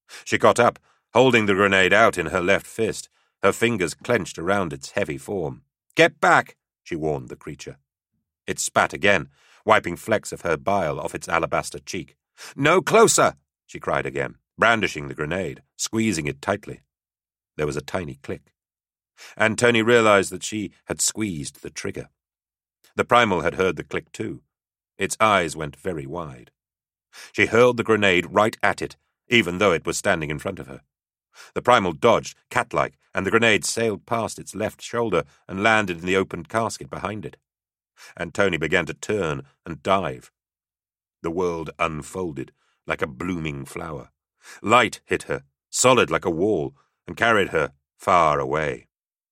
She got up, holding the grenade out in her left fist, her fingers clenched around its heavy form. "Get back!" she warned the creature. It spat again, wiping flecks of her bile off its alabaster cheek. "No closer!" she cried again, brandishing the grenade, squeezing it tightly. There was a tiny click. And Tony realized that she had squeezed the trigger. The primal had heard the click too. Its eyes went very wide. She hurled the grenade right at it, even though it was standing in front of her. The primal dodged, cat-like, and the grenade sailed past its left shoulder and landed in the opened casket behind it. And Tony began to turn and dive. The world unfolded like a blooming flower. Light hit her, solid like a wall, and carried her far away.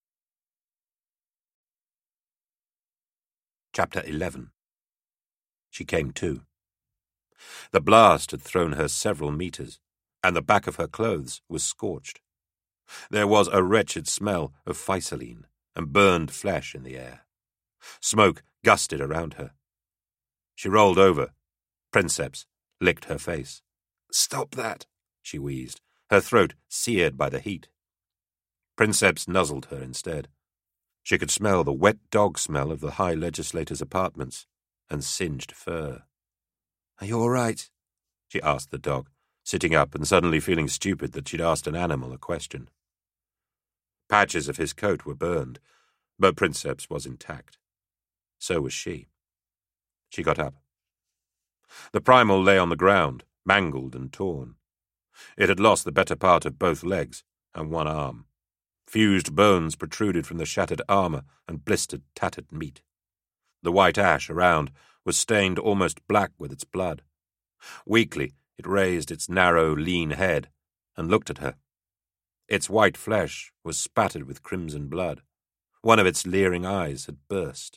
Chapter eleven. She came to. The blast had thrown her several meters, and the back of her clothes was scorched. There was a wretched smell of physaline and burned flesh in the air. Smoke gusted around her. She rolled over. Princeps licked her face. "Stop that," she wheezed, her throat seared by the heat. Princeps nuzzled her instead. She could smell the wet dog smell of the High Legislator's apartments and singed fur. "Are you all right?" she asked the dog, sitting up and suddenly feeling stupid that she'd asked an animal a question. Patches of his coat were burned, but Princeps was intact. So was she. She got up. The primal lay on the ground, mangled and torn. It had lost the better part of both legs and one arm. Fused bones protruded from the shattered armor and blistered, tattered meat. The white ash around was stained almost black with its blood. Weakly, it raised its narrow, lean head and looked at her. Its white flesh was spattered with crimson blood. One of its leering eyes had burst.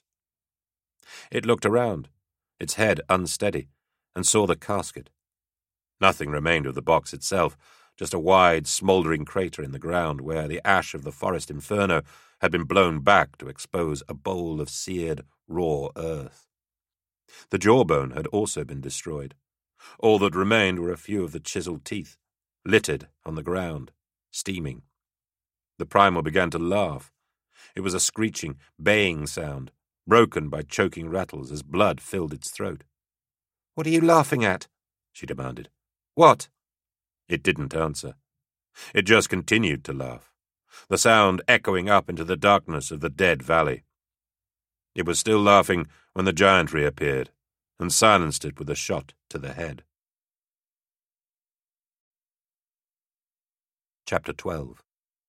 It looked around, its head unsteady, and saw the casket. Nothing remained of the box itself, just a wide, smouldering crater in the ground where the ash of the forest inferno had been blown back to expose a bowl of seared, raw earth. The jawbone had also been destroyed. All that remained were a few of the chiseled teeth, littered on the ground, steaming. The primal began to laugh. It was a screeching, baying sound, broken by choking rattles as blood filled its throat. "What are you laughing at?" she demanded. "What?" It didn't answer. It just continued to laugh, the sound echoing up into the darkness of the dead valley. It was still laughing when the giant reappeared and silenced it with a shot to the head. Chapter twelve.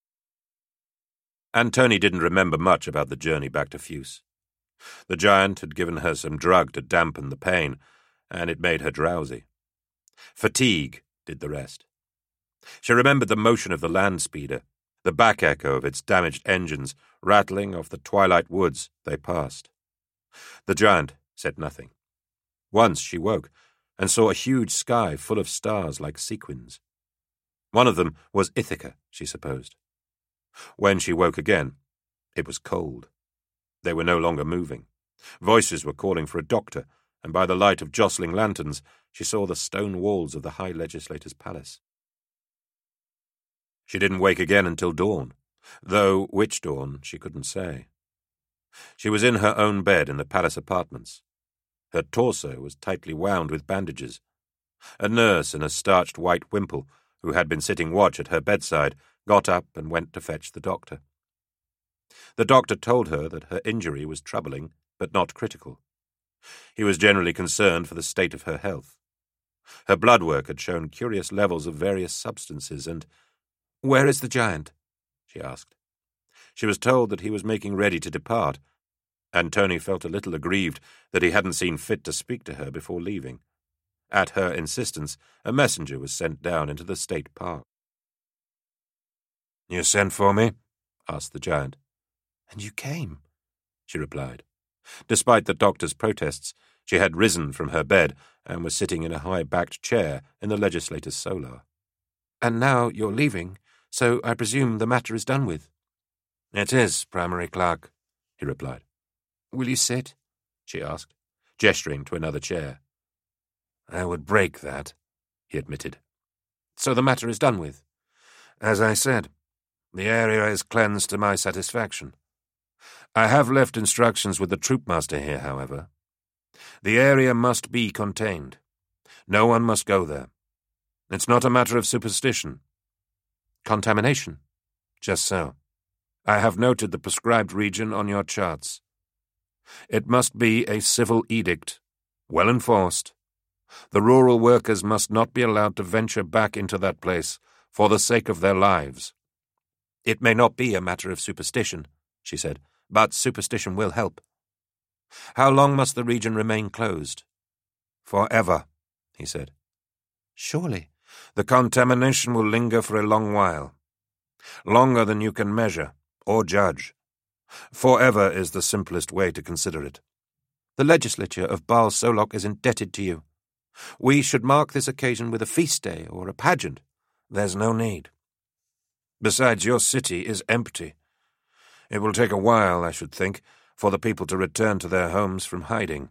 Antony didn't remember much about the journey back to Fuse. The giant had given her some drug to dampen the pain, and it made her drowsy. Fatigue did the rest. She remembered the motion of the land speeder, the back echo of its damaged engines rattling off the twilight woods they passed. The giant said nothing. Once she woke and saw a huge sky full of stars like sequins. One of them was Ithaca, she supposed. When she woke again, it was cold. They were no longer moving. Voices were calling for a doctor, and by the light of jostling lanterns, she saw the stone walls of the High Legislator's palace. She didn't wake again until dawn, though which dawn she couldn't say. She was in her own bed in the palace apartments. Her torso was tightly wound with bandages. A nurse in a starched white wimple, who had been sitting watch at her bedside, got up and went to fetch the doctor. The doctor told her that her injury was troubling, but not critical. He was generally concerned for the state of her health. Her blood work had shown curious levels of various substances, and— "Where is the giant?" she asked. She was told that he was making ready to depart, and Tony felt a little aggrieved that he hadn't seen fit to speak to her before leaving. At her insistence, a messenger was sent down into the state park. "You sent for me?" asked the giant. "And you came," she replied. Despite the doctor's protests, she had risen from her bed and was sitting in a high-backed chair in the legislator's solar. "And now you're leaving, so I presume the matter is done with." "It is, Primary Clerk," he replied. "Will you sit?" she asked, gesturing to another chair. "I would break that," he admitted. So the matter is done with? As I said, the area is cleansed to my satisfaction. I have left instructions with the troopmaster here, however. The area must be contained. No one must go there. It's not a matter of superstition. Contamination? Just so. I have noted the prescribed region on your charts. It must be a civil edict, well enforced. The rural workers must not be allowed to venture back into that place for the sake of their lives. It may not be a matter of superstition, she said, but superstition will help. How long must the region remain closed? Forever, he said. Surely. The contamination will linger for a long while. Longer than you can measure or judge. Forever is the simplest way to consider it. The legislature of Baal Solok is indebted to you. We should mark this occasion with a feast day or a pageant. There's no need. Besides, your city is empty. It will take a while, I should think, for the people to return to their homes from hiding.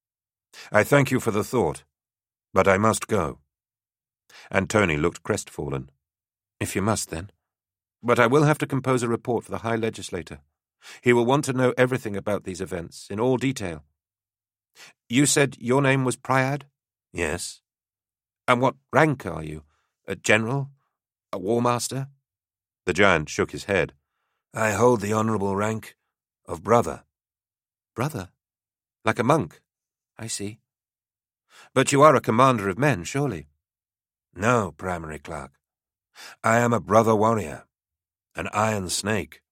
I thank you for the thought, but I must go. And Tony looked crestfallen. If you must, then. But I will have to compose a report for the High Legislator. He will want to know everything about these events, in all detail. You said your name was Priad? Yes. And what rank are you? A general? A war master? The giant shook his head. I hold the honourable rank of brother. Brother? Like a monk? I see. But you are a commander of men, surely? No, primary clerk. I am a brother warrior, an iron snake.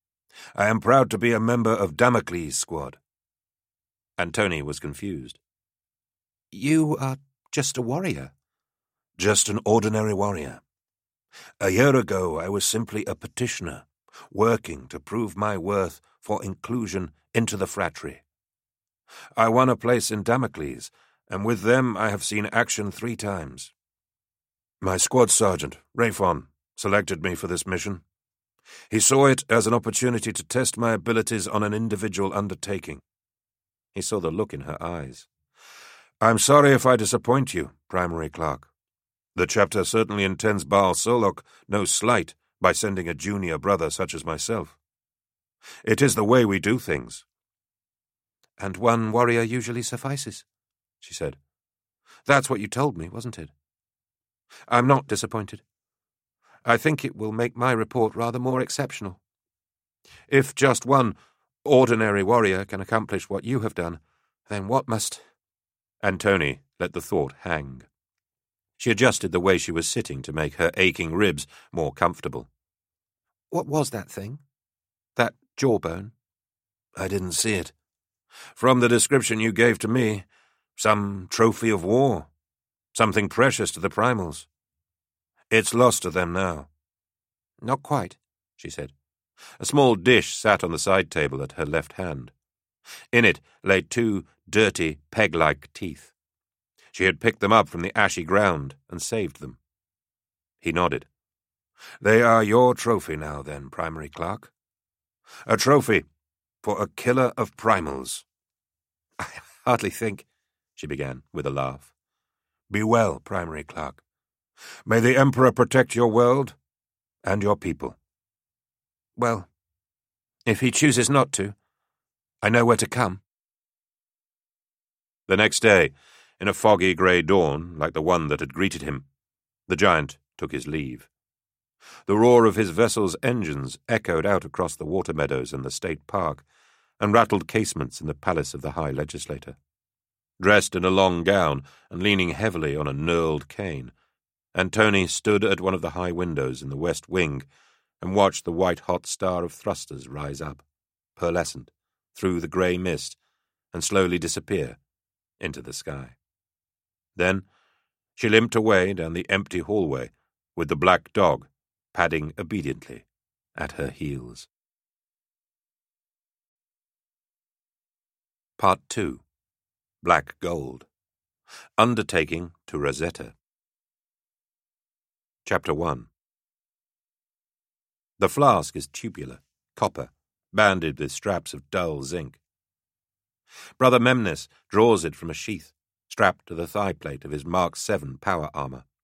I am proud to be a member of Damocles' squad. And Tony was confused. You are just a warrior? Just an ordinary warrior. A year ago I was simply a petitioner, working to prove my worth for inclusion into the phratry. I won a place in Damocles, and with them I have seen action three times. My squad sergeant, Rayfon, selected me for this mission. He saw it as an opportunity to test my abilities on an individual undertaking. He saw the look in her eyes. I'm sorry if I disappoint you, primary clerk. The chapter certainly intends Baal Solok no slight by sending a junior brother such as myself. It is the way we do things. And one warrior usually suffices, she said. That's what you told me, wasn't it? I'm not disappointed. I think it will make my report rather more exceptional. If just one ordinary warrior can accomplish what you have done, then what must... And Tony let the thought hang. She adjusted the way she was sitting to make her aching ribs more comfortable. What was that thing? That jawbone? I didn't see it. From the description you gave to me, some trophy of war, something precious to the primals. It's lost to them now. Not quite, she said. A small dish sat on the side table at her left hand. In it lay two dirty, peg-like teeth. She had picked them up from the ashy ground and saved them. He nodded. They are your trophy now, then, primary clerk. A trophy for a killer of primals. I hardly think, she began with a laugh. Be well, primary clerk. May the Emperor protect your world and your people. Well, if he chooses not to, I know where to come. The next day, in a foggy grey dawn like the one that had greeted him, the giant took his leave. The roar of his vessel's engines echoed out across the water meadows and the state park, and rattled casements in the palace of the High Legislator. Dressed in a long gown and leaning heavily on a knurled cane, Antony stood at one of the high windows in the west wing and watched the white-hot star of thrusters rise up, pearlescent, through the grey mist and slowly disappear into the sky. Then she limped away down the empty hallway with the black dog padding obediently at her heels. Part two. Black Gold. Undertaking to Rosetta. Chapter one. The flask is tubular, copper, banded with straps of dull zinc. Brother Memnis draws it from a sheath, strapped to the thigh plate of his Mark seven power armour.